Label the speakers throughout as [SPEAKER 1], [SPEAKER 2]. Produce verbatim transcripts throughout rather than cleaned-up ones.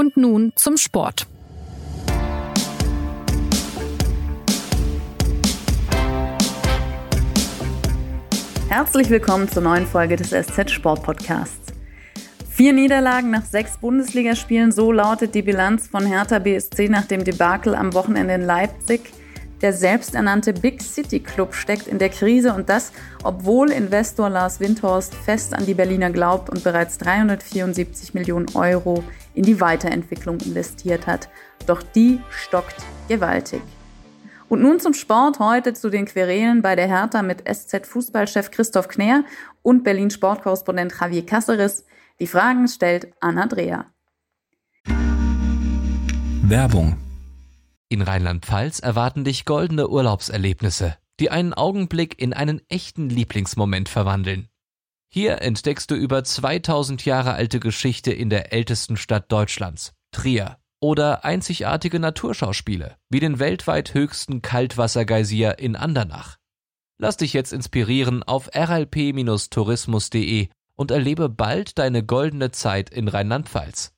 [SPEAKER 1] Und nun zum Sport.
[SPEAKER 2] Herzlich willkommen zur neuen Folge des S Z Sport Podcasts. Vier Niederlagen nach sechs Bundesligaspielen, so lautet die Bilanz von Hertha B S C nach dem Debakel am Wochenende in Leipzig. Der selbsternannte Big City Club steckt in der Krise und das, obwohl Investor Lars Windhorst fest an die Berliner glaubt und bereits dreihundertvierundsiebzig Millionen Euro in die Weiterentwicklung investiert hat. Doch die stockt gewaltig. Und nun zum Sport, heute zu den Querelen bei der Hertha mit S Z-Fußballchef Christoph Kner und Berlin-Sportkorrespondent Javier Cáceres. Die Fragen stellt Anna Dreher.
[SPEAKER 3] Werbung.
[SPEAKER 4] In Rheinland-Pfalz erwarten dich goldene Urlaubserlebnisse, die einen Augenblick in einen echten Lieblingsmoment verwandeln. Hier entdeckst du über zweitausend Jahre alte Geschichte in der ältesten Stadt Deutschlands, Trier. Oder einzigartige Naturschauspiele, wie den weltweit höchsten Kaltwassergeysir in Andernach. Lass dich jetzt inspirieren auf r l p Bindestrich tourismus punkt d e und erlebe bald deine goldene Zeit in Rheinland-Pfalz.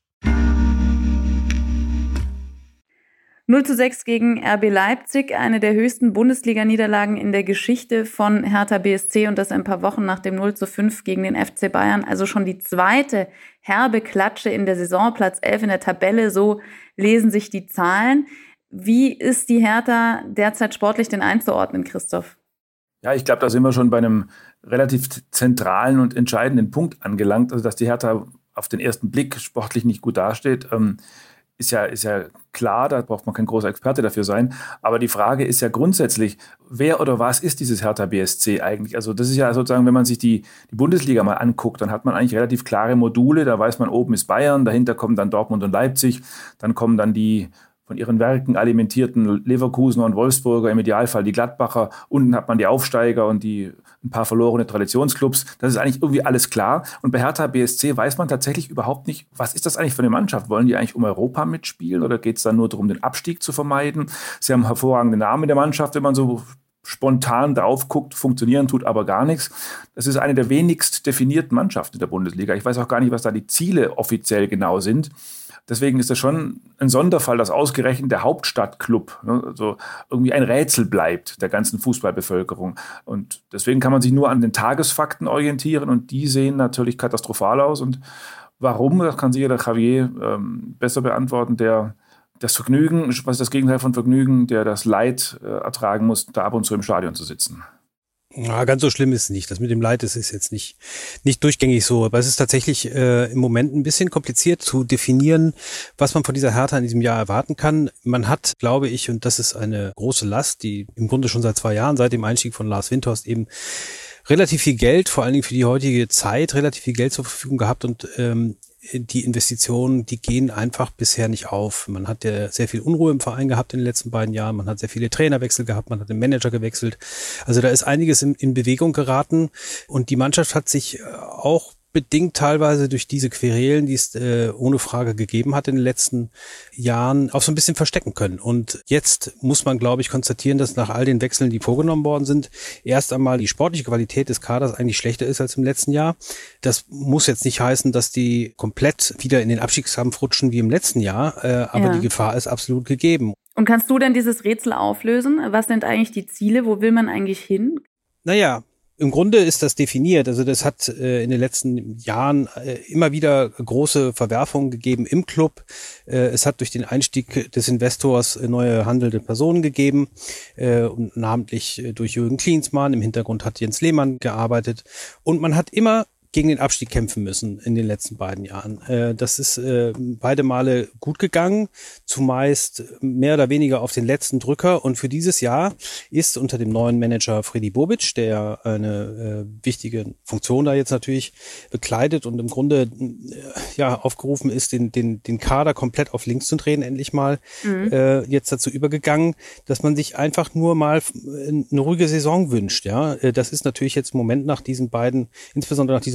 [SPEAKER 2] null zu sechs gegen R B Leipzig, eine der höchsten Bundesliga-Niederlagen in der Geschichte von Hertha B S C und das ein paar Wochen nach dem null zu fünf gegen den F C Bayern. Also schon die zweite herbe Klatsche in der Saison, Platz elf in der Tabelle, so lesen sich die Zahlen. Wie ist die Hertha derzeit sportlich denn einzuordnen, Christoph?
[SPEAKER 5] Ja, ich glaube, da sind wir schon bei einem relativ zentralen und entscheidenden Punkt angelangt. Also, dass die Hertha auf den ersten Blick sportlich nicht gut dasteht, ähm, Ist ja, ist ja klar, da braucht man kein großer Experte dafür sein. Aber die Frage ist ja grundsätzlich, wer oder was ist dieses Hertha B S C eigentlich? Also das ist ja sozusagen, wenn man sich die, die Bundesliga mal anguckt, dann hat man eigentlich relativ klare Module. Da weiß man, oben ist Bayern, dahinter kommen dann Dortmund und Leipzig. Dann kommen dann die von ihren Werken alimentierten Leverkusener und Wolfsburger, im Idealfall die Gladbacher. Unten hat man die Aufsteiger und die ein paar verlorene Traditionsclubs. Das ist eigentlich irgendwie alles klar. Und bei Hertha B S C weiß man tatsächlich überhaupt nicht, was ist das eigentlich für eine Mannschaft? Wollen die eigentlich um Europa mitspielen oder geht es dann nur darum, den Abstieg zu vermeiden? Sie haben hervorragende Namen in der Mannschaft, wenn man so spontan drauf guckt, funktionieren tut aber gar nichts. Das ist eine der wenigst definierten Mannschaften in der Bundesliga. Ich weiß auch gar nicht, was da die Ziele offiziell genau sind. Deswegen ist das schon ein Sonderfall, dass ausgerechnet der Hauptstadtclub, ne, also irgendwie ein Rätsel bleibt der ganzen Fußballbevölkerung. Und deswegen kann man sich nur an den Tagesfakten orientieren und die sehen natürlich katastrophal aus. Und warum, das kann sicher der Javier ähm, besser beantworten, der das Vergnügen, was ist das Gegenteil von Vergnügen, der das Leid äh, ertragen muss, da ab und zu im Stadion zu sitzen.
[SPEAKER 6] Ja, ganz so schlimm ist es nicht. Das mit dem Leid, das ist jetzt nicht nicht durchgängig so. Aber es ist tatsächlich äh, im Moment ein bisschen kompliziert zu definieren, was man von dieser Hertha in diesem Jahr erwarten kann. Man hat, glaube ich, und das ist eine große Last, die im Grunde schon seit zwei Jahren, seit dem Einstieg von Lars Windhorst eben relativ viel Geld, vor allen Dingen für die heutige Zeit, relativ viel Geld zur Verfügung gehabt und ähm, die Investitionen, die gehen einfach bisher nicht auf. Man hat ja sehr viel Unruhe im Verein gehabt in den letzten beiden Jahren. Man hat sehr viele Trainerwechsel gehabt. Man hat den Manager gewechselt. Also da ist einiges in, in Bewegung geraten. Und die Mannschaft hat sich auch bedingt teilweise durch diese Querelen, die es äh, ohne Frage gegeben hat in den letzten Jahren, auch so ein bisschen verstecken können. Und jetzt muss man, glaube ich, konstatieren, dass nach all den Wechseln, die vorgenommen worden sind, erst einmal die sportliche Qualität des Kaders eigentlich schlechter ist als im letzten Jahr. Das muss jetzt nicht heißen, dass die komplett wieder in den Abstiegskampf rutschen wie im letzten Jahr, äh, aber ja. Die Gefahr ist absolut gegeben.
[SPEAKER 2] Und kannst du denn dieses Rätsel auflösen? Was sind eigentlich die Ziele? Wo will man eigentlich hin?
[SPEAKER 6] Naja, im Grunde ist das definiert. Also das hat äh, in den letzten Jahren äh, immer wieder große Verwerfungen gegeben im Club. Äh, es hat durch den Einstieg des Investors äh, neue handelnde Personen gegeben, äh, und namentlich äh, durch Jürgen Klinsmann. Im Hintergrund hat Jens Lehmann gearbeitet. Und man hat immer gegen den Abstieg kämpfen müssen in den letzten beiden Jahren. Äh, das ist äh, beide Male gut gegangen, zumeist mehr oder weniger auf den letzten Drücker. Und für dieses Jahr ist unter dem neuen Manager Freddy Bobic, der eine äh, wichtige Funktion da jetzt natürlich bekleidet und im Grunde äh, ja aufgerufen ist, den den den Kader komplett auf links zu drehen, endlich mal mhm. äh, jetzt dazu übergegangen, dass man sich einfach nur mal eine ruhige Saison wünscht. Ja, das ist natürlich jetzt im Moment nach diesen beiden, insbesondere nach diesen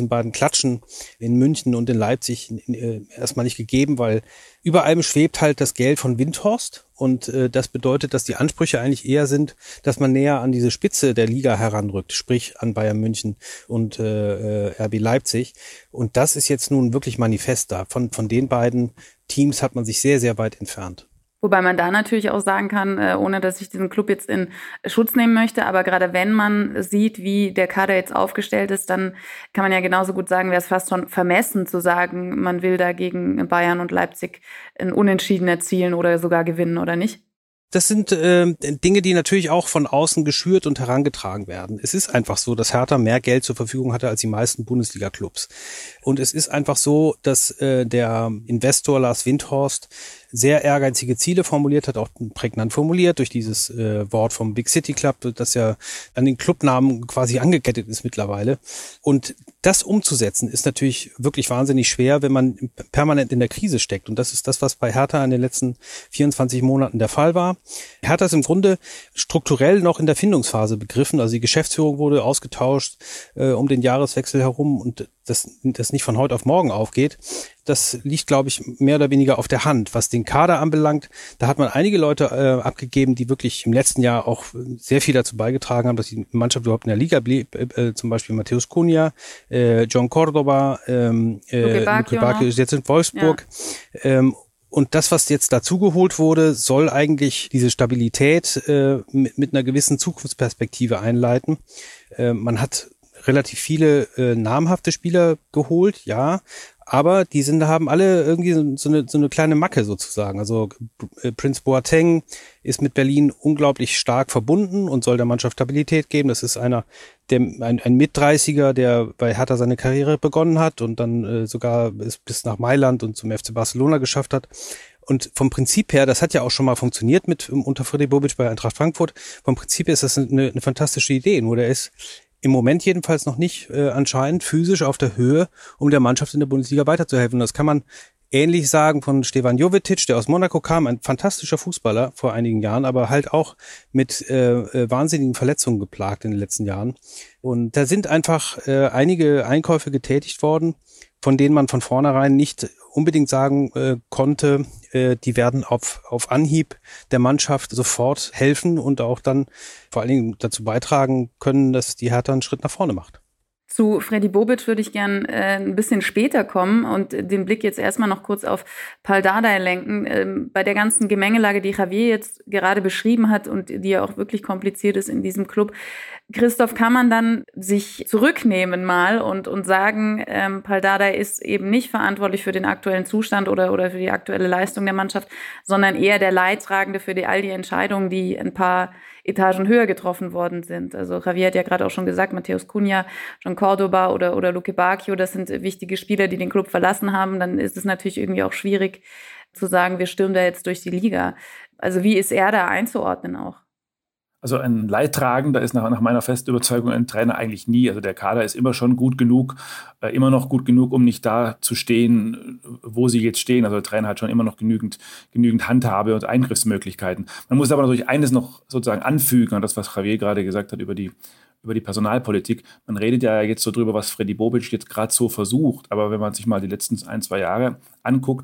[SPEAKER 6] beiden Klatschen in München und in Leipzig äh, erstmal nicht gegeben, weil über allem schwebt halt das Geld von Windhorst und äh, das bedeutet, dass die Ansprüche eigentlich eher sind, dass man näher an diese Spitze der Liga heranrückt, sprich an Bayern München und äh, R B Leipzig. Und das ist jetzt nun wirklich manifest da. Von, von den beiden Teams hat man sich sehr, sehr weit entfernt.
[SPEAKER 2] Wobei man da natürlich auch sagen kann, ohne dass ich diesen Club jetzt in Schutz nehmen möchte, aber gerade wenn man sieht, wie der Kader jetzt aufgestellt ist, dann kann man ja genauso gut sagen, wäre es fast schon vermessen zu sagen, man will da gegen Bayern und Leipzig ein Unentschieden erzielen oder sogar gewinnen, oder nicht?
[SPEAKER 6] Das sind äh, Dinge, die natürlich auch von außen geschürt und herangetragen werden. Es ist einfach so, dass Hertha mehr Geld zur Verfügung hatte als die meisten Bundesliga-Clubs. Und es ist einfach so, dass äh, der Investor Lars Windhorst sehr ehrgeizige Ziele formuliert hat, auch prägnant formuliert durch dieses äh, Wort vom Big City Club, das ja an den Clubnamen quasi angekettet ist mittlerweile. Und das umzusetzen ist natürlich wirklich wahnsinnig schwer, wenn man permanent in der Krise steckt. Und das ist das, was bei Hertha in den letzten vierundzwanzig Monaten der Fall war. Hertha ist im Grunde strukturell noch in der Findungsphase begriffen. Also die Geschäftsführung wurde ausgetauscht äh, um den Jahreswechsel herum und das, das nicht von heute auf morgen aufgeht. Das liegt, glaube ich, mehr oder weniger auf der Hand. Was den Kader anbelangt, da hat man einige Leute äh, abgegeben, die wirklich im letzten Jahr auch sehr viel dazu beigetragen haben, dass die Mannschaft überhaupt in der Liga blieb. Äh, zum Beispiel Matthäus Cunha, äh, John Cordoba, ähm, äh, Luke Bacchio ist jetzt in Wolfsburg. Ja. Ähm, Und das, was jetzt dazugeholt wurde, soll eigentlich diese Stabilität äh, mit, mit einer gewissen Zukunftsperspektive einleiten. Äh, man hat relativ viele äh, namhafte Spieler geholt, ja, aber die sind, haben alle irgendwie so, so, eine, so eine kleine Macke sozusagen. Also äh, Prince Boateng ist mit Berlin unglaublich stark verbunden und soll der Mannschaft Stabilität geben. Das ist einer, der ein, ein Mit-dreißiger, der bei Hertha seine Karriere begonnen hat und dann äh, sogar bis, bis nach Mailand und zum F C Barcelona geschafft hat. Und vom Prinzip her, das hat ja auch schon mal funktioniert mit unter Freddy Bobic bei Eintracht Frankfurt. Vom Prinzip her ist das eine, eine fantastische Idee. Nur der ist im Moment jedenfalls noch nicht äh, anscheinend physisch auf der Höhe, um der Mannschaft in der Bundesliga weiterzuhelfen. Und das kann man ähnlich sagen von Stefan Jovetic, der aus Monaco kam, ein fantastischer Fußballer vor einigen Jahren, aber halt auch mit äh, wahnsinnigen Verletzungen geplagt in den letzten Jahren. Und da sind einfach äh, einige Einkäufe getätigt worden, von denen man von vornherein nicht unbedingt sagen äh, konnte, äh, die werden auf auf Anhieb der Mannschaft sofort helfen und auch dann vor allen Dingen dazu beitragen können, dass die Hertha einen Schritt nach vorne macht.
[SPEAKER 2] Zu Freddy Bobic würde ich gern äh, ein bisschen später kommen und den Blick jetzt erstmal noch kurz auf Pal Dardai lenken. Ähm, bei der ganzen Gemengelage, die Javier jetzt gerade beschrieben hat und die ja auch wirklich kompliziert ist in diesem Club, Christoph, kann man dann sich zurücknehmen mal und und sagen, ähm, Pal Dardai ist eben nicht verantwortlich für den aktuellen Zustand oder oder für die aktuelle Leistung der Mannschaft, sondern eher der Leidtragende für die all die Entscheidungen, die ein paar Etagen höher getroffen worden sind. Also Javier hat ja gerade auch schon gesagt, Matthäus Cunha, John Cordoba oder oder Luke Bacchio, das sind wichtige Spieler, die den Club verlassen haben. Dann ist es natürlich irgendwie auch schwierig zu sagen, wir stürmen da jetzt durch die Liga. Also wie ist er da einzuordnen auch?
[SPEAKER 5] Also ein Leidtragender ist nach, nach meiner festen Überzeugung ein Trainer eigentlich nie. Also der Kader ist immer schon gut genug, äh, immer noch gut genug, um nicht da zu stehen, wo sie jetzt stehen. Also der Trainer hat schon immer noch genügend, genügend Handhabe und Eingriffsmöglichkeiten. Man muss aber natürlich eines noch sozusagen anfügen, an das, was Javier gerade gesagt hat über die, über die Personalpolitik. Man redet ja jetzt so drüber, was Freddy Bobic jetzt gerade so versucht. Aber wenn man sich mal die letzten ein, zwei Jahre anguckt,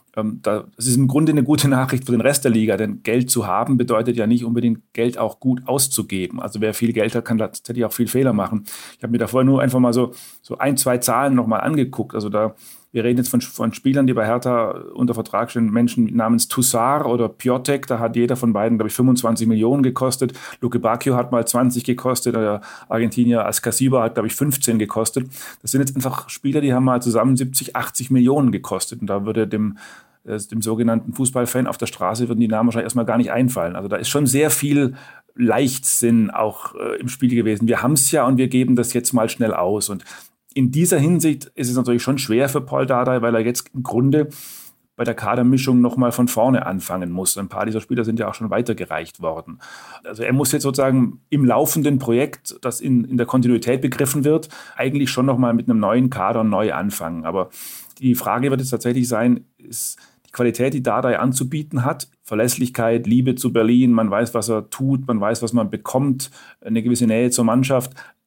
[SPEAKER 5] das ist im Grunde eine gute Nachricht für den Rest der Liga, denn Geld zu haben bedeutet ja nicht unbedingt Geld auch gut auszugeben. Also wer viel Geld hat, kann tatsächlich auch viel Fehler machen. Ich habe mir da vorher nur einfach mal so, so ein, zwei Zahlen nochmal angeguckt. Also da, wir reden jetzt von, von Spielern, die bei Hertha unter Vertrag stehen, Menschen namens Toussaint oder Piotek, da hat jeder von beiden, glaube ich, fünfundzwanzig Millionen gekostet. Luke Bacchio hat mal zwanzig gekostet, der Argentinier Ascasiba hat, glaube ich, fünfzehn gekostet. Das sind jetzt einfach Spieler, die haben mal zusammen siebzig, achtzig Millionen gekostet. Und da würde dem dem sogenannten Fußballfan auf der Straße würden die Namen wahrscheinlich erstmal gar nicht einfallen. Also da ist schon sehr viel Leichtsinn auch äh, im Spiel gewesen. Wir haben es ja und wir geben das jetzt mal schnell aus. Und in dieser Hinsicht ist es natürlich schon schwer für Pal Dardai, weil er jetzt im Grunde bei der Kadermischung nochmal von vorne anfangen muss. Ein paar dieser Spieler sind ja auch schon weitergereicht worden. Also er muss jetzt sozusagen im laufenden Projekt, das in, in der Kontinuität begriffen wird, eigentlich schon nochmal mit einem neuen Kader neu anfangen. Aber die Frage wird jetzt tatsächlich sein, ist die Qualität, die Dardai anzubieten hat, Verlässlichkeit, Liebe zu Berlin, man weiß, was er tut, man weiß, was man bekommt, eine gewisse Nähe zur Mannschaft,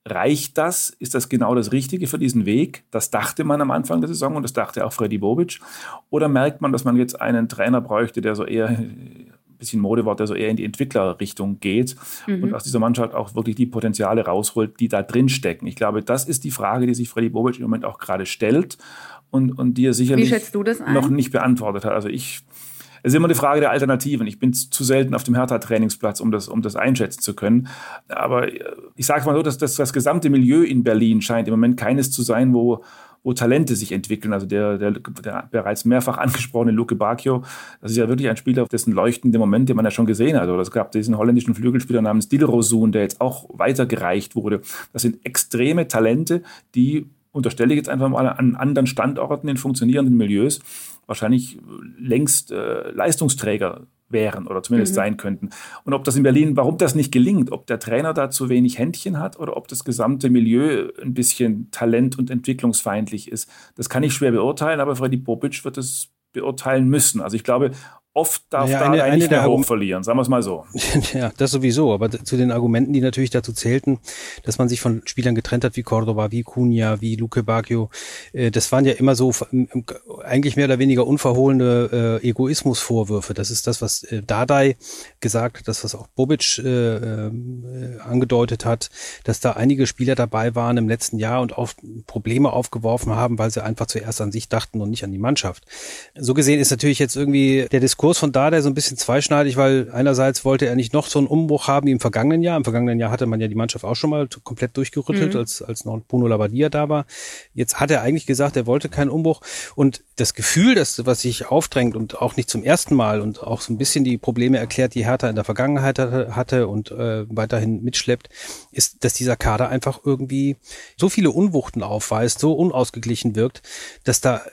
[SPEAKER 5] Reicht das? Ist das genau das Richtige für diesen Weg? Das dachte man am Anfang der Saison und das dachte auch Freddy Bobic. Oder merkt man, dass man jetzt einen Trainer bräuchte, der so eher, ein bisschen Modewort, der so eher in die Entwicklerrichtung geht mhm. und aus dieser Mannschaft auch wirklich die Potenziale rausholt, die da drin stecken? Ich glaube, das ist die Frage, die sich Freddy Bobic im Moment auch gerade stellt und, und die er sicherlich
[SPEAKER 2] Wie schätzt du das ein?
[SPEAKER 5] noch nicht beantwortet hat. Also ich... Es ist immer eine Frage der Alternativen. Ich bin zu selten auf dem Hertha-Trainingsplatz, um das, um das einschätzen zu können. Aber ich sage mal so, dass das, das gesamte Milieu in Berlin scheint im Moment keines zu sein, wo, wo Talente sich entwickeln. Also der, der, der bereits mehrfach angesprochene Luke Bacchio, das ist ja wirklich ein Spieler, dessen leuchtende Momente man ja schon gesehen hat. Oder es gab diesen holländischen Flügelspieler namens Dilrosun, der jetzt auch weitergereicht wurde. Das sind extreme Talente, die, unterstelle ich jetzt einfach mal, an anderen Standorten in funktionierenden Milieus wahrscheinlich längst äh, Leistungsträger wären oder zumindest mhm. sein könnten. Und ob das in Berlin, warum das nicht gelingt, ob der Trainer da zu wenig Händchen hat oder ob das gesamte Milieu ein bisschen talent- und entwicklungsfeindlich ist, das kann ich schwer beurteilen, aber Freddy Bobic wird es beurteilen müssen. Also ich glaube, oft darf
[SPEAKER 6] ja,
[SPEAKER 5] Dardai
[SPEAKER 6] eine,
[SPEAKER 5] nicht
[SPEAKER 6] eine
[SPEAKER 5] mehr hoch
[SPEAKER 6] Argum-
[SPEAKER 5] verlieren, sagen wir es mal so.
[SPEAKER 6] Ja, das sowieso, aber zu den Argumenten, die natürlich dazu zählten, dass man sich von Spielern getrennt hat wie Cordoba, wie Cunha, wie Luke Bacchio, äh, das waren ja immer so äh, eigentlich mehr oder weniger unverhohlene äh, Egoismusvorwürfe. Das ist das, was äh, Dardai gesagt hat, das, was auch Bobic äh, äh, angedeutet hat, dass da einige Spieler dabei waren im letzten Jahr und auch Probleme aufgeworfen haben, weil sie einfach zuerst an sich dachten und nicht an die Mannschaft. So gesehen ist natürlich jetzt irgendwie der Diskurs Kurs von Dardai so ein bisschen zweischneidig, weil einerseits wollte er nicht noch so einen Umbruch haben wie im vergangenen Jahr. Im vergangenen Jahr hatte man ja die Mannschaft auch schon mal komplett durchgerüttelt, mhm. als, als noch Bruno Labbadia da war. Jetzt hat er eigentlich gesagt, er wollte keinen Umbruch. Und das Gefühl, das, was sich aufdrängt und auch nicht zum ersten Mal und auch so ein bisschen die Probleme erklärt, die Hertha in der Vergangenheit hatte und äh, weiterhin mitschleppt, ist, dass dieser Kader einfach irgendwie so viele Unwuchten aufweist, so unausgeglichen wirkt, dass da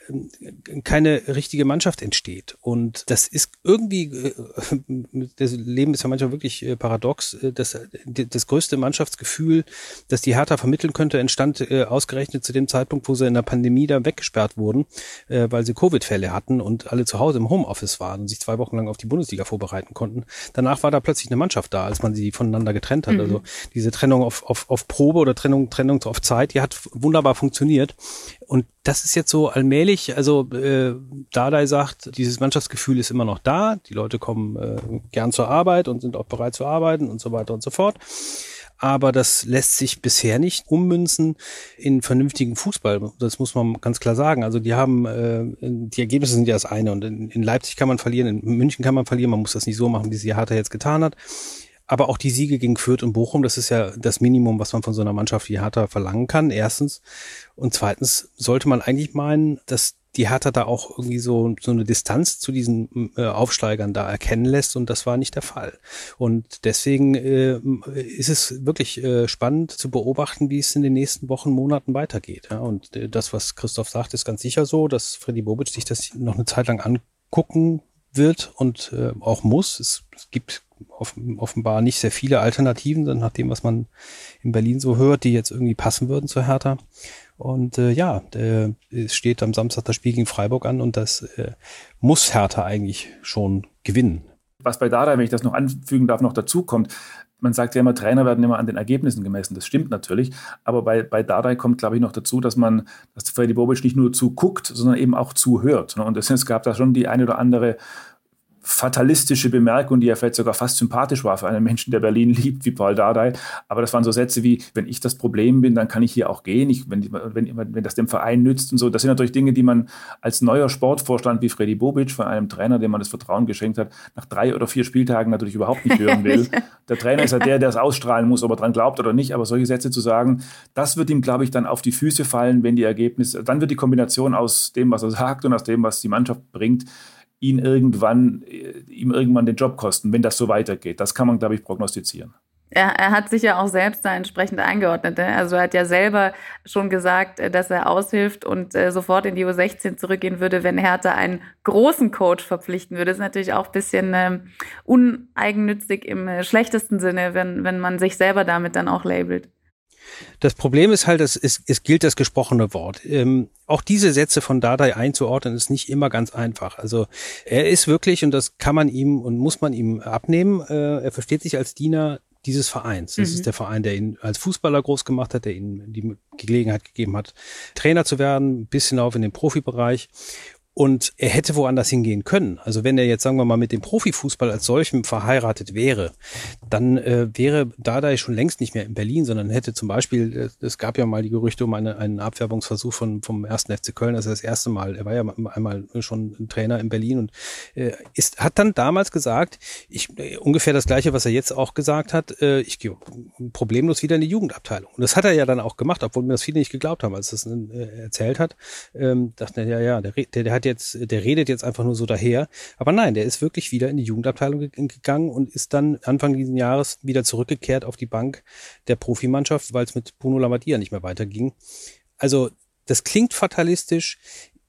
[SPEAKER 6] keine richtige Mannschaft entsteht. Und das ist irgendwie, das Leben ist ja manchmal wirklich paradox, das, das größte Mannschaftsgefühl, das die Hertha vermitteln könnte, entstand ausgerechnet zu dem Zeitpunkt, wo sie in der Pandemie da weggesperrt wurden, weil sie Covid-Fälle hatten und alle zu Hause im Homeoffice waren und sich zwei Wochen lang auf die Bundesliga vorbereiten konnten. Danach war da plötzlich eine Mannschaft da, als man sie voneinander getrennt hat. Mhm. Also diese Trennung auf, auf, auf Probe oder Trennung, Trennung auf Zeit, die hat wunderbar funktioniert. Und das ist jetzt so allmählich, also äh, Dardai sagt, dieses Mannschaftsgefühl ist immer noch da, die Leute kommen äh, gern zur Arbeit und sind auch bereit zu arbeiten und so weiter und so fort. Aber das lässt sich bisher nicht ummünzen in vernünftigen Fußball. Das muss man ganz klar sagen. Also die haben, äh, die Ergebnisse sind ja das eine. Und in, in Leipzig kann man verlieren, in München kann man verlieren. Man muss das nicht so machen, wie es die Hertha jetzt getan hat. Aber auch die Siege gegen Fürth und Bochum, das ist ja das Minimum, was man von so einer Mannschaft wie Hertha verlangen kann, erstens. Und zweitens sollte man eigentlich meinen, dass die Hertha da auch irgendwie so, so eine Distanz zu diesen äh, Aufsteigern da erkennen lässt, und das war nicht der Fall. Und deswegen äh, ist es wirklich äh, spannend zu beobachten, wie es in den nächsten Wochen, Monaten weitergeht. Ja? Und äh, das, was Christoph sagt, ist ganz sicher so, dass Freddy Bobic sich das noch eine Zeit lang angucken wird und äh, auch muss. Es, es gibt offenbar nicht sehr viele Alternativen, nach dem, was man in Berlin so hört, die jetzt irgendwie passen würden zur Hertha. Und äh, ja, äh, es steht am Samstag das Spiel gegen Freiburg an und das äh, muss Hertha eigentlich schon gewinnen.
[SPEAKER 5] Was bei Dardai, wenn ich das noch anfügen darf, noch dazu kommt, man sagt ja immer, Trainer werden immer an den Ergebnissen gemessen. Das stimmt natürlich. Aber bei, bei Dardai kommt, glaube ich, noch dazu, dass man, dass Freddy Bobic nicht nur zuguckt, sondern eben auch zuhört. Und es gab da schon die eine oder andere fatalistische Bemerkung, die ja vielleicht sogar fast sympathisch war für einen Menschen, der Berlin liebt, wie Paul Dardai. Aber das waren so Sätze wie, wenn ich das Problem bin, dann kann ich hier auch gehen, ich, wenn, wenn, wenn das dem Verein nützt und so. Das sind natürlich Dinge, die man als neuer Sportvorstand wie Freddy Bobic von einem Trainer, dem man das Vertrauen geschenkt hat, nach drei oder vier Spieltagen natürlich überhaupt nicht hören will. Der Trainer ist ja der, der es ausstrahlen muss, ob er dran glaubt oder nicht. Aber solche Sätze zu sagen, das wird ihm, glaube ich, dann auf die Füße fallen, wenn die Ergebnisse, dann wird die Kombination aus dem, was er sagt und aus dem, was die Mannschaft bringt, ihn irgendwann, ihm irgendwann den Job kosten, wenn das so weitergeht. Das kann man, glaube ich, prognostizieren.
[SPEAKER 2] Er, er hat sich ja auch selbst da entsprechend eingeordnet. Ne? Also er hat ja selber schon gesagt, dass er aushilft und äh, sofort in die U sechzehn zurückgehen würde, wenn Hertha einen großen Coach verpflichten würde. Das ist natürlich auch ein bisschen ähm, uneigennützig im äh, schlechtesten Sinne, wenn, wenn man sich selber damit dann auch labelt.
[SPEAKER 6] Das Problem ist halt, es, es, es gilt das gesprochene Wort. Ähm, auch diese Sätze von Dardai einzuordnen, ist nicht immer ganz einfach. Also er ist wirklich, und das kann man ihm und muss man ihm abnehmen, äh, er versteht sich als Diener dieses Vereins. Das mhm. ist der Verein, der ihn als Fußballer groß gemacht hat, der ihm die Gelegenheit gegeben hat, Trainer zu werden, bis hinauf in den Profibereich. Und er hätte woanders hingehen können. Also wenn er jetzt, sagen wir mal, mit dem Profifußball als solchem verheiratet wäre, dann äh, wäre Dardai schon längst nicht mehr in Berlin, sondern hätte zum Beispiel, es gab ja mal die Gerüchte um eine, einen Abwerbungsversuch von, vom ersten F C Köln, also das erste Mal, er war ja einmal schon ein Trainer in Berlin und äh, ist, hat dann damals gesagt, ich äh, ungefähr das Gleiche, was er jetzt auch gesagt hat, äh, ich gehe problemlos wieder in die Jugendabteilung. Und das hat er ja dann auch gemacht, obwohl mir das viele nicht geglaubt haben, als er es äh, erzählt hat. Ähm, dachten ja, ja, der, der, der hat jetzt, der redet jetzt einfach nur so daher. Aber nein, der ist wirklich wieder in die Jugendabteilung gegangen und ist dann Anfang dieses Jahres wieder zurückgekehrt auf die Bank der Profimannschaft, weil es mit Bruno Labbadia nicht mehr weiterging. Also das klingt fatalistisch,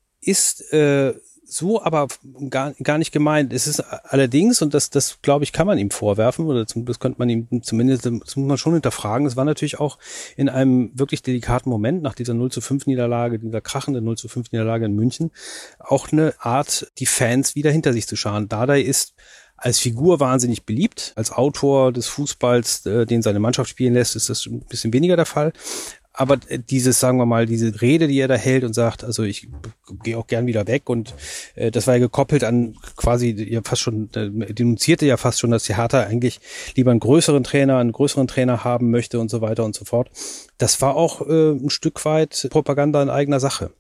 [SPEAKER 6] ist äh, so aber gar, gar nicht gemeint. Es ist allerdings, und das, das glaube ich, kann man ihm vorwerfen, oder zum, das könnte man ihm zumindest, das muss man schon hinterfragen. Es war natürlich auch in einem wirklich delikaten Moment nach dieser null zu fünf Niederlage, dieser krachenden null zu fünf Niederlage in München, auch eine Art, die Fans wieder hinter sich zu scharen. Dardai ist als Figur wahnsinnig beliebt. Als Autor des Fußballs, äh, den seine Mannschaft spielen lässt, ist das ein bisschen weniger der Fall. Aber dieses, sagen wir mal, diese Rede, die er da hält und sagt, also ich gehe auch gern wieder weg und äh, das war ja gekoppelt an quasi, ja fast schon, äh, denunzierte ja fast schon, dass die Hertha eigentlich lieber einen größeren Trainer, einen größeren Trainer haben möchte und so weiter und so fort. Das war auch äh, ein Stück weit Propaganda in eigener Sache.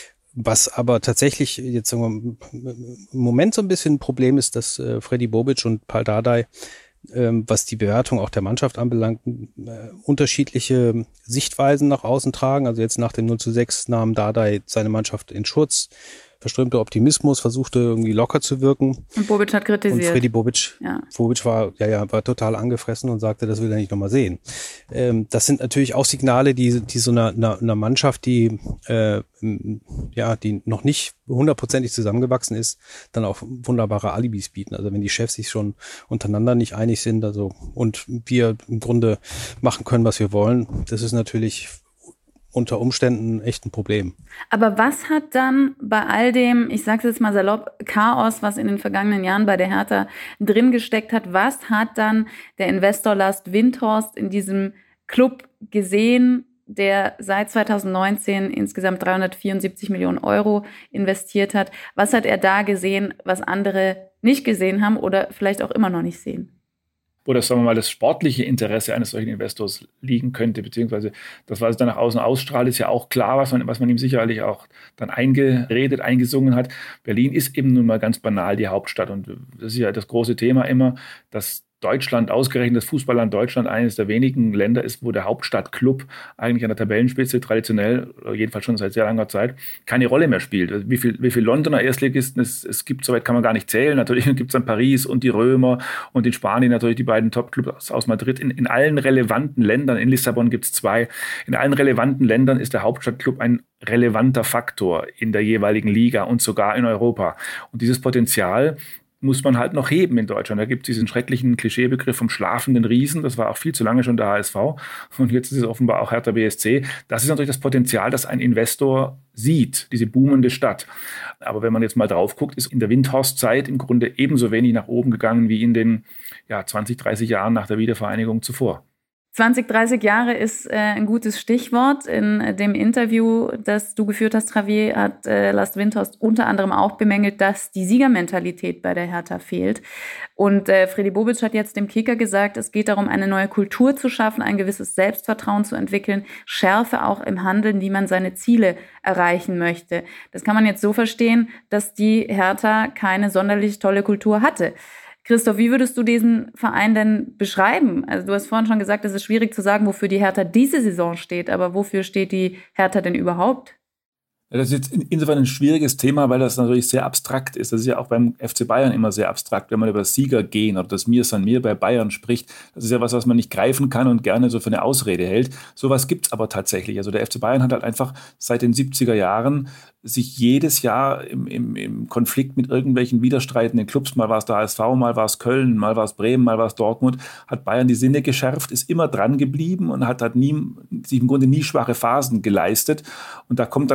[SPEAKER 6] Was aber tatsächlich jetzt sagen wir, im Moment so ein bisschen ein Problem ist, dass äh, Freddy Bobic und Pal Dardai, ähm, was die Bewertung auch der Mannschaft anbelangt, äh, unterschiedliche Sichtweisen nach außen tragen. Also jetzt nach dem null zu sechs nahm Dardai seine Mannschaft in Schutz, verströmte Optimismus, versuchte irgendwie locker zu wirken.
[SPEAKER 2] Und Bobic hat kritisiert.
[SPEAKER 6] Und Freddy Bobic,
[SPEAKER 2] ja.
[SPEAKER 6] Bobic war, ja, ja, war total angefressen und sagte, das will er nicht nochmal sehen. Ähm, das sind natürlich auch Signale, die, die so einer, einer, einer Mannschaft, die, äh, ja, die noch nicht hundertprozentig zusammengewachsen ist, dann auch wunderbare Alibis bieten. Also wenn die Chefs sich schon untereinander nicht einig sind, also, und wir im Grunde machen können, was wir wollen, das ist natürlich unter Umständen echt ein Problem.
[SPEAKER 2] Aber was hat dann bei all dem, ich sag's jetzt mal salopp, Chaos, was in den vergangenen Jahren bei der Hertha drin gesteckt hat, was hat dann der Investor Lars Windhorst in diesem Club gesehen, der seit zweitausendneunzehn insgesamt dreihundertvierundsiebzig Millionen Euro investiert hat? Was hat er da gesehen, was andere nicht gesehen haben oder vielleicht auch immer noch nicht sehen?
[SPEAKER 5] Oder sagen wir mal, das sportliche Interesse eines solchen Investors liegen könnte, beziehungsweise das, was es dann nach außen ausstrahlt, ist ja auch klar, was man, was man ihm sicherlich auch dann eingeredet, eingesungen hat. Berlin ist eben nun mal ganz banal die Hauptstadt und das ist ja das große Thema immer, dass Deutschland, ausgerechnet das Fußballland Deutschland, eines der wenigen Länder ist, wo der Hauptstadtclub eigentlich an der Tabellenspitze traditionell, jedenfalls schon seit sehr langer Zeit, keine Rolle mehr spielt. Wie viel, wie viel Londoner Erstligisten es, es gibt, soweit kann man gar nicht zählen. Natürlich gibt es dann Paris und die Römer und in Spanien natürlich die beiden Top-Clubs aus Madrid. In, in allen relevanten Ländern, in Lissabon gibt es zwei, in allen relevanten Ländern ist der Hauptstadtclub ein relevanter Faktor in der jeweiligen Liga und sogar in Europa. Und dieses Potenzial muss man halt noch heben in Deutschland. Da gibt es diesen schrecklichen Klischeebegriff vom schlafenden Riesen. Das war auch viel zu lange schon der H S V. Und jetzt ist es offenbar auch Hertha B S C. Das ist natürlich das Potenzial, das ein Investor sieht, diese boomende Stadt. Aber wenn man jetzt mal drauf guckt, ist in der Windhorst-Zeit im Grunde ebenso wenig nach oben gegangen wie in den ja, zwanzig, dreißig Jahren nach der Wiedervereinigung zuvor.
[SPEAKER 2] zwanzig, dreißig Jahre ist äh, ein gutes Stichwort. In äh, dem Interview, das du geführt hast, Javier, hat äh, Lars Windhorst unter anderem auch bemängelt, dass die Siegermentalität bei der Hertha fehlt. Und äh, Freddy Bobic hat jetzt dem Kicker gesagt, es geht darum, eine neue Kultur zu schaffen, ein gewisses Selbstvertrauen zu entwickeln, Schärfe auch im Handeln, wie man seine Ziele erreichen möchte. Das kann man jetzt so verstehen, dass die Hertha keine sonderlich tolle Kultur hatte. Christoph, wie würdest du diesen Verein denn beschreiben? Also du hast vorhin schon gesagt, es ist schwierig zu sagen, wofür die Hertha diese Saison steht, aber wofür steht die Hertha denn überhaupt?
[SPEAKER 5] Ja, das ist jetzt insofern ein schwieriges Thema, weil das natürlich sehr abstrakt ist. Das ist ja auch beim F C Bayern immer sehr abstrakt, wenn man über Sieger gehen oder das Mir san mir bei Bayern spricht. Das ist ja was, was man nicht greifen kann und gerne so für eine Ausrede hält. Sowas gibt's aber tatsächlich. Also der F C Bayern hat halt einfach seit den siebziger Jahren sich jedes Jahr im, im, im Konflikt mit irgendwelchen widerstreitenden Clubs, mal war es der H S V, mal war es Köln, mal war es Bremen, mal war es Dortmund, hat Bayern die Sinne geschärft, ist immer dran geblieben und hat, hat nie, sich im Grunde nie schwache Phasen geleistet. Und da kommt dann natürlich am Ende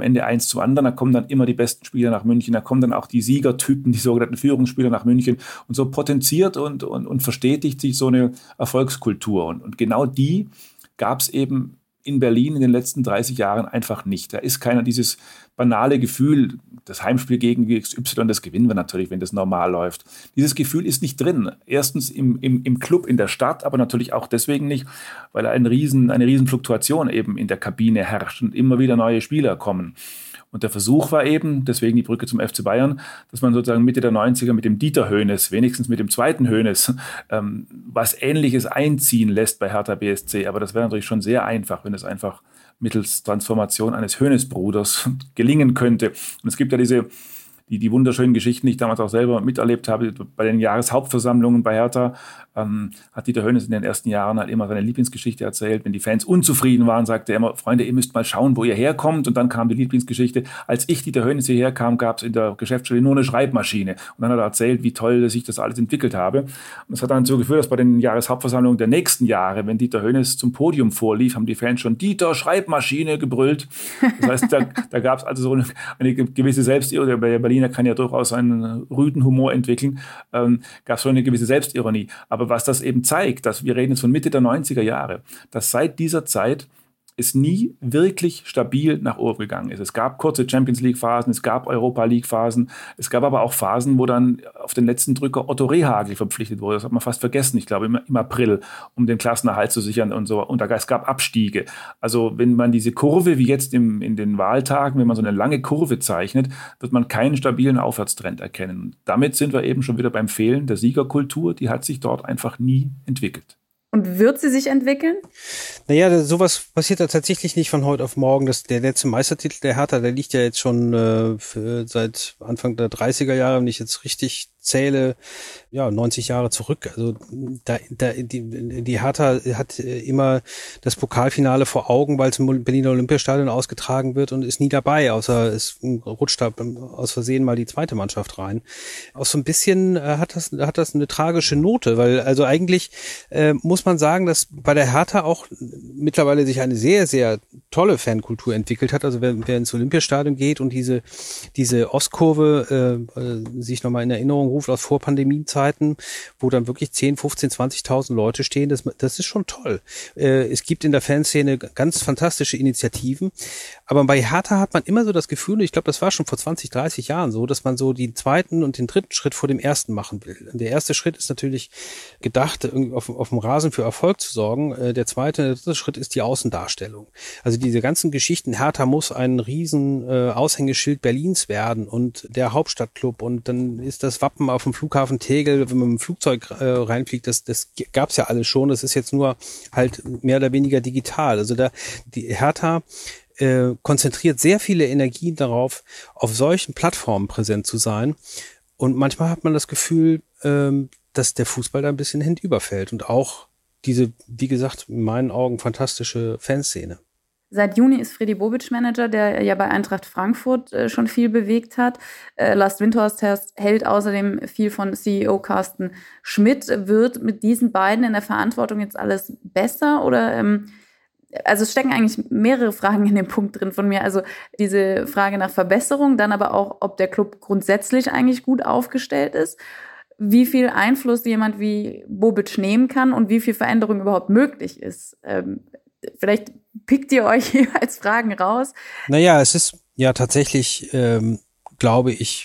[SPEAKER 5] Ende eins zum anderen, da kommen dann immer die besten Spieler nach München, da kommen dann auch die Siegertypen, die sogenannten Führungsspieler nach München und so potenziert und, und, und verstetigt sich so eine Erfolgskultur und, und genau die gab es eben in Berlin in den letzten dreißig Jahren einfach nicht. Da ist keiner dieses banale Gefühl, das Heimspiel gegen X Y, das gewinnen wir natürlich, wenn das normal läuft. Dieses Gefühl ist nicht drin. Erstens im, im, im Club in der Stadt, aber natürlich auch deswegen nicht, weil ein Riesen, eine Riesenfluktuation eben in der Kabine herrscht und immer wieder neue Spieler kommen. Und der Versuch war eben, deswegen die Brücke zum F C Bayern, dass man sozusagen Mitte der neunziger mit dem Dieter Hoeneß, wenigstens mit dem zweiten Hoeneß, ähm, was Ähnliches einziehen lässt bei Hertha B S C. Aber das wäre natürlich schon sehr einfach, wenn es einfach mittels Transformation eines Hoeneß-Bruders gelingen könnte. Und es gibt ja diese die, die wunderschönen Geschichten, die ich damals auch selber miterlebt habe, bei den Jahreshauptversammlungen bei Hertha, ähm, hat Dieter Hoeneß in den ersten Jahren halt immer seine Lieblingsgeschichte erzählt. Wenn die Fans unzufrieden waren, sagte er immer, Freunde, ihr müsst mal schauen, wo ihr herkommt. Und dann kam die Lieblingsgeschichte, als ich, Dieter Hoeneß, hierher kam, gab es in der Geschäftsstelle nur eine Schreibmaschine. Und dann hat er erzählt, wie toll sich das alles entwickelt habe. Und das hat dann so geführt, dass bei den Jahreshauptversammlungen der nächsten Jahre, wenn Dieter Hoeneß zum Podium vorlief, haben die Fans schon Dieter, Schreibmaschine gebrüllt. Das heißt, da, da gab es also so eine, eine gewisse Selbstironie. Der Berliner kann ja durchaus einen rüden Humor entwickeln. Ähm, gab es schon eine gewisse Selbstironie. Aber was das eben zeigt, dass wir reden jetzt von Mitte der neunziger Jahre, dass seit dieser Zeit es nie wirklich stabil nach oben gegangen ist. Es gab kurze Champions-League-Phasen, es gab Europa-League-Phasen, es gab aber auch Phasen, wo dann auf den letzten Drücker Otto Rehhagel verpflichtet wurde. Das hat man fast vergessen, ich glaube, im, im April, um den Klassenerhalt zu sichern und so. Und es gab Abstiege. Also wenn man diese Kurve, wie jetzt im, in den Wahltagen, wenn man so eine lange Kurve zeichnet, wird man keinen stabilen Aufwärtstrend erkennen. Und damit sind wir eben schon wieder beim Fehlen der Siegerkultur. Die hat sich dort einfach nie entwickelt.
[SPEAKER 2] Und wird sie sich entwickeln?
[SPEAKER 6] Naja, sowas passiert ja tatsächlich nicht von heute auf morgen. Das, der letzte Meistertitel der Hertha, der liegt ja jetzt schon äh, für, seit Anfang der dreißiger Jahre, wenn ich jetzt richtig zähle, ja, neunzig Jahre zurück. Also da, da die, die Hertha hat immer das Pokalfinale vor Augen, weil es im Berliner Olympiastadion ausgetragen wird und ist nie dabei, außer es rutscht da aus Versehen mal die zweite Mannschaft rein. Auch so ein bisschen äh, hat das hat das eine tragische Note, weil also eigentlich äh, muss man sagen, dass bei der Hertha auch mittlerweile sich eine sehr, sehr tolle Fankultur entwickelt hat. Also wer, wer ins Olympiastadion geht und diese diese Ostkurve äh, äh, sich nochmal in Erinnerung ruft aus Vor-Pandemie-Zeiten, wo dann wirklich zehn, fünfzehn, zwanzigtausend Leute stehen, das, das ist schon toll. Äh, es gibt in der Fanszene ganz fantastische Initiativen, aber bei Hertha hat man immer so das Gefühl, und ich glaube, das war schon vor zwanzig, dreißig Jahren so, dass man so den zweiten und den dritten Schritt vor dem ersten machen will. Und der erste Schritt ist natürlich gedacht, irgendwie auf, auf dem Rasen für Erfolg zu sorgen. Äh, der zweite, der dritte Schritt ist die Außendarstellung. Also diese ganzen Geschichten, Hertha muss ein riesen äh, Aushängeschild Berlins werden und der Hauptstadtclub und dann ist das Wappen auf dem Flughafen Tegel, wenn man mit dem Flugzeug äh, reinfliegt, das, das gab's ja alles schon, das ist jetzt nur halt mehr oder weniger digital. Also da die Hertha äh, konzentriert sehr viele Energien darauf, auf solchen Plattformen präsent zu sein und manchmal hat man das Gefühl, ähm, dass der Fußball da ein bisschen hinüberfällt und auch diese, wie gesagt, in meinen Augen fantastische Fanszene.
[SPEAKER 2] Seit Juni ist Freddy Bobic Manager, der ja bei Eintracht Frankfurt äh, schon viel bewegt hat. Äh, Lars Windhorst hält außerdem viel von C E O Carsten Schmidt. Wird mit diesen beiden in der Verantwortung jetzt alles besser? Oder ähm, also es stecken eigentlich mehrere Fragen in dem Punkt drin von mir. Also diese Frage nach Verbesserung, dann aber auch, ob der Club grundsätzlich eigentlich gut aufgestellt ist, wie viel Einfluss jemand wie Bobic nehmen kann und wie viel Veränderung überhaupt möglich ist. Ähm, vielleicht pickt ihr euch jeweils Fragen raus.
[SPEAKER 6] Naja, es ist ja tatsächlich, ähm, glaube ich,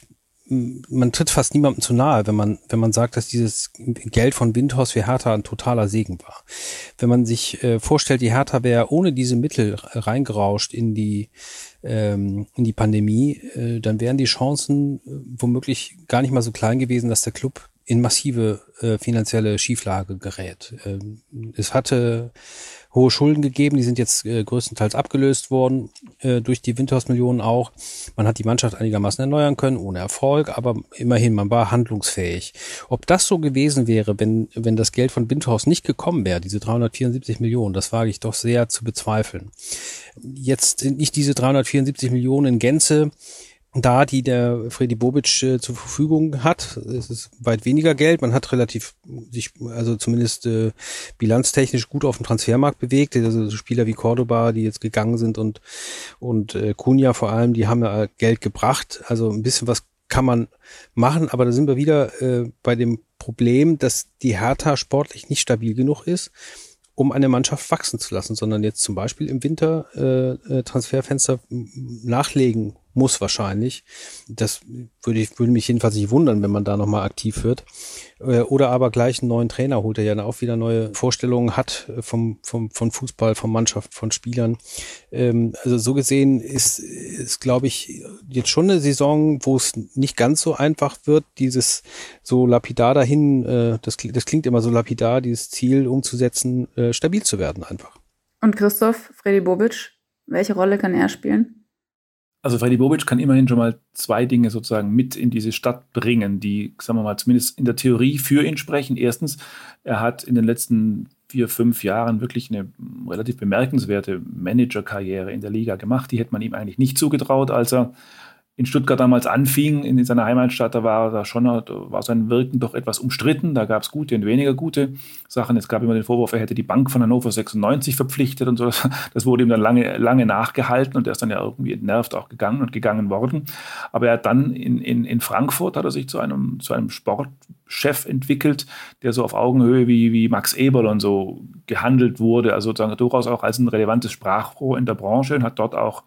[SPEAKER 6] man tritt fast niemandem zu nahe, wenn man wenn man sagt, dass dieses Geld von Windhorst für Hertha ein totaler Segen war. Wenn man sich äh, vorstellt, die Hertha wäre ohne diese Mittel reingerauscht in die ähm, in die Pandemie, äh, dann wären die Chancen äh, womöglich gar nicht mal so klein gewesen, dass der Club in massive äh, finanzielle Schieflage gerät. Ähm, es hatte hohe Schulden gegeben, die sind jetzt äh, größtenteils abgelöst worden, äh, durch die Windhorst-Millionen auch. Man hat die Mannschaft einigermaßen erneuern können, ohne Erfolg, aber immerhin, man war handlungsfähig. Ob das so gewesen wäre, wenn wenn das Geld von Windhorst nicht gekommen wäre, diese dreihundertvierundsiebzig Millionen, das wage ich doch sehr zu bezweifeln. Jetzt sind nicht diese dreihundertvierundsiebzig Millionen in Gänze da, die der Fredi Bobic äh, zur Verfügung hat. Es ist weit weniger Geld. Man hat relativ sich, also zumindest äh, bilanztechnisch gut auf dem Transfermarkt bewegt. Also so Spieler wie Cordoba, die jetzt gegangen sind und und äh, Cunha vor allem, die haben ja Geld gebracht. Also ein bisschen was kann man machen, aber da sind wir wieder äh, bei dem Problem, dass die Hertha sportlich nicht stabil genug ist, um eine Mannschaft wachsen zu lassen, sondern jetzt zum Beispiel im Winter äh, Transferfenster nachlegen muss wahrscheinlich. Das würde ich würde mich jedenfalls nicht wundern, wenn man da nochmal aktiv wird. Äh, oder aber gleich einen neuen Trainer holt, der ja auch wieder neue Vorstellungen hat vom vom von Fußball, von Mannschaft, von Spielern. Ähm, also so gesehen ist, ist glaube ich, jetzt schon eine Saison, wo es nicht ganz so einfach wird, dieses so lapidar dahin, äh, das, das klingt immer so lapidar, dieses Ziel umzusetzen, äh, stabil zu werden einfach.
[SPEAKER 2] Und Christoph, Fredi Bobic, welche Rolle kann er spielen?
[SPEAKER 5] Also Fredi Bobic kann immerhin schon mal zwei Dinge sozusagen mit in diese Stadt bringen, die, sagen wir mal, zumindest in der Theorie für ihn sprechen. Erstens, er hat in den letzten vier, fünf Jahren wirklich eine relativ bemerkenswerte Managerkarriere in der Liga gemacht. Die hätte man ihm eigentlich nicht zugetraut, als er in Stuttgart damals anfing, in seiner Heimatstadt. Da war da schon, war sein Wirken doch etwas umstritten. Da gab es gute und weniger gute Sachen. Es gab immer den Vorwurf, er hätte die Bank von Hannover sechsundneunzig verpflichtet und so. Das wurde ihm dann lange, lange nachgehalten und er ist dann ja irgendwie entnervt auch gegangen und gegangen worden. Aber er hat dann in, in, in Frankfurt hat er sich zu einem, zu einem Sportchef entwickelt, der so auf Augenhöhe wie, wie Max Eberl und so gehandelt wurde. Also sozusagen durchaus auch als ein relevantes Sprachrohr in der Branche und hat dort auch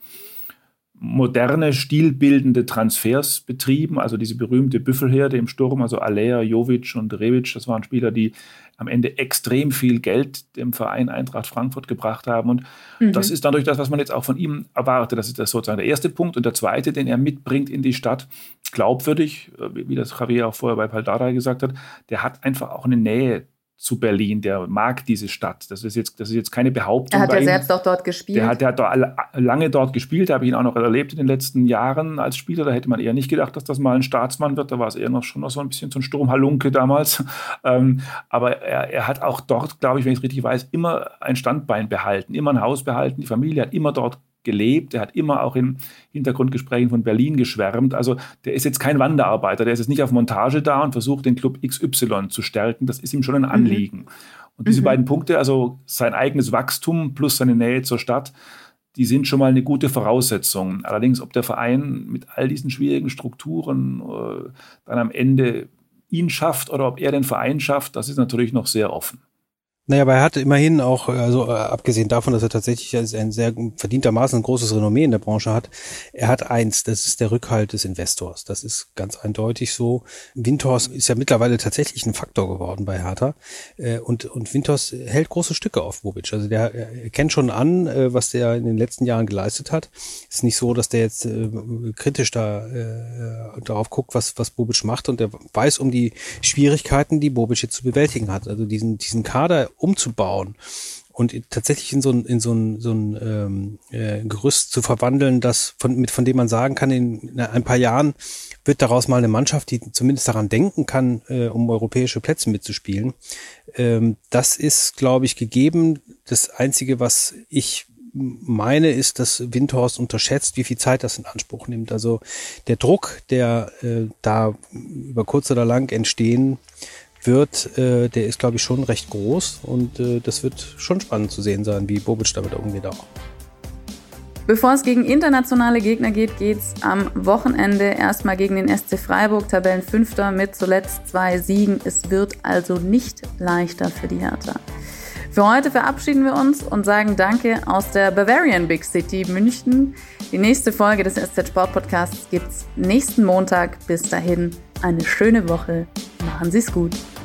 [SPEAKER 5] moderne, stilbildende Transfers betrieben, also diese berühmte Büffelherde im Sturm, also Aller, Jovic und Rebic, das waren Spieler, die am Ende extrem viel Geld dem Verein Eintracht Frankfurt gebracht haben und mhm. das ist dadurch das, was man jetzt auch von ihm erwartet. Das ist das sozusagen der erste Punkt und der zweite, den er mitbringt in die Stadt, glaubwürdig, wie das Javier auch vorher bei Paldada gesagt hat, der hat einfach auch eine Nähe zu Berlin, der mag diese Stadt. Das ist jetzt, das ist jetzt keine Behauptung.
[SPEAKER 2] Er hat ja
[SPEAKER 5] ihm.
[SPEAKER 2] selbst auch dort gespielt.
[SPEAKER 5] Der hat, der hat da lange dort gespielt, da habe ich ihn auch noch erlebt in den letzten Jahren als Spieler. Da hätte man eher nicht gedacht, dass das mal ein Staatsmann wird. Da war es eher noch schon noch so ein bisschen so ein Sturmhalunke damals. Ähm, aber er, er hat auch dort, glaube ich, wenn ich es richtig weiß, immer ein Standbein behalten, immer ein Haus behalten. Die Familie hat immer dort gelebt. Er hat immer auch in Hintergrundgesprächen von Berlin geschwärmt. Also der ist jetzt kein Wanderarbeiter, der ist jetzt nicht auf Montage da und versucht, den Club X Y zu stärken. Das ist ihm schon ein Anliegen. Mhm. Und diese mhm. beiden Punkte, also sein eigenes Wachstum plus seine Nähe zur Stadt, die sind schon mal eine gute Voraussetzung. Allerdings, ob der Verein mit all diesen schwierigen Strukturen äh, dann am Ende ihn schafft oder ob er den Verein schafft, das ist natürlich noch sehr offen.
[SPEAKER 6] Naja, aber er hat immerhin auch, also äh, abgesehen davon, dass er tatsächlich ein sehr verdientermaßen ein großes Renommee in der Branche hat, er hat eins, das ist der Rückhalt des Investors. Das ist ganz eindeutig so. Windhorst ist ja mittlerweile tatsächlich ein Faktor geworden bei Hertha äh, und und Windhorst hält große Stücke auf Bobic. Also der er kennt schon an, äh, was der in den letzten Jahren geleistet hat. Ist nicht so, dass der jetzt äh, kritisch da äh, darauf guckt, was was Bobic macht und der weiß um die Schwierigkeiten, die Bobic jetzt zu bewältigen hat. Also diesen diesen Kader umzubauen und tatsächlich in so ein in so ein so ein ähm, äh, Gerüst zu verwandeln, das von mit von dem man sagen kann, in, in ein paar Jahren wird daraus mal eine Mannschaft, die zumindest daran denken kann, äh, um europäische Plätze mitzuspielen. Ähm, das ist, glaube ich, gegeben. Das Einzige, was ich meine, ist, dass Windhorst unterschätzt, wie viel Zeit das in Anspruch nimmt. Also der Druck, der äh, da über kurz oder lang entstehen wird, äh, der ist, glaube ich, schon recht groß und äh, das wird schon spannend zu sehen sein, wie Bobic damit umgeht auch.
[SPEAKER 2] Bevor es gegen internationale Gegner geht, geht's am Wochenende erstmal gegen den S C Freiburg, Tabellenfünfter mit zuletzt zwei Siegen. Es wird also nicht leichter für die Hertha. Für heute verabschieden wir uns und sagen Danke aus der Bavarian Big City München. Die nächste Folge des S Z Sport Podcasts gibt's nächsten Montag. Bis dahin eine schöne Woche. Machen Sie's gut.